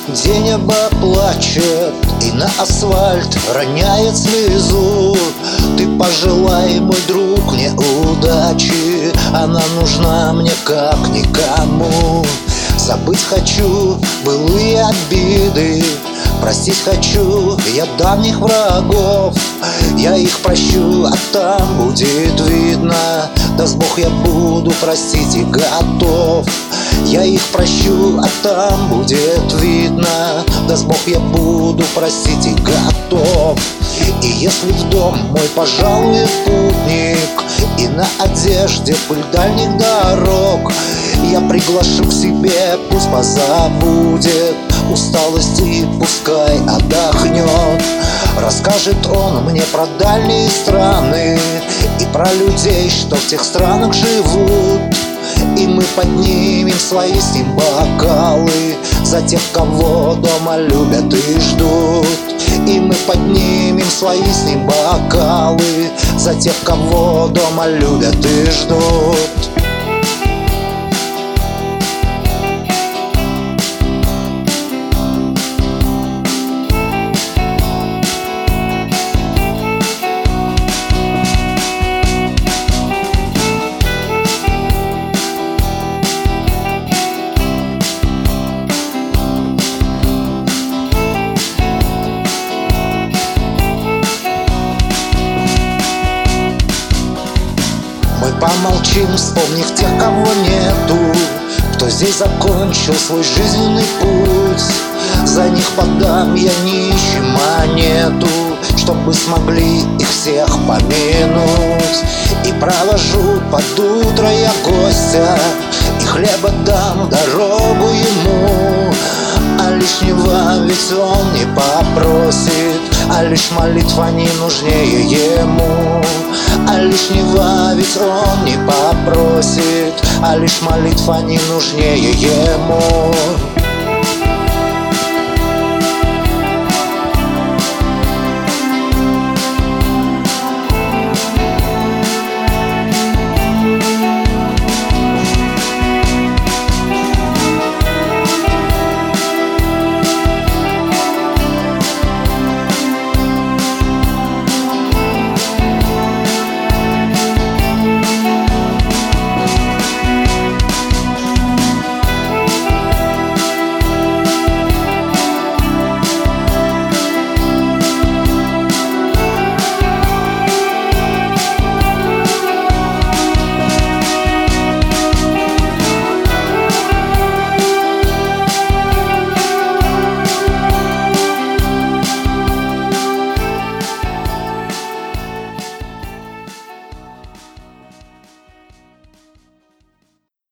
где небо плачет и на асфальт роняет слезу. Ты пожелай, мой друг, мне удачи, она нужна мне как никому. Забыть хочу былые обиды, простить хочу я давних врагов. Я их прощу, а там будет видно. Даст Бог, я буду простить и готов. Я их прощу, а там будет видно. Даст Бог, я буду простить и готов. И если в дом мой пожалует путник, и на одежде пыль дальних дорог, я приглашу к себе, пусть позабудет усталость и пускай отдохнет. Расскажет он мне про дальние страны и про людей, что в тех странах живут. И мы поднимем свои с ним бокалы за тех, кого дома любят и ждут. И мы поднимем свои с ним бокалы за тех, кого дома любят и ждут. Мы помолчим, вспомнив тех, кого нету, кто здесь закончил свой жизненный путь. За них подам я нищим монету, чтобы смогли их всех помянуть. И провожу под утро я гостя, и хлеба дам дорогу ему. А лишнего ведь он не попросит, а лишь молитва не нужнее ему. А лишнего ведь он не попросит, а лишь молитва не нужнее ему.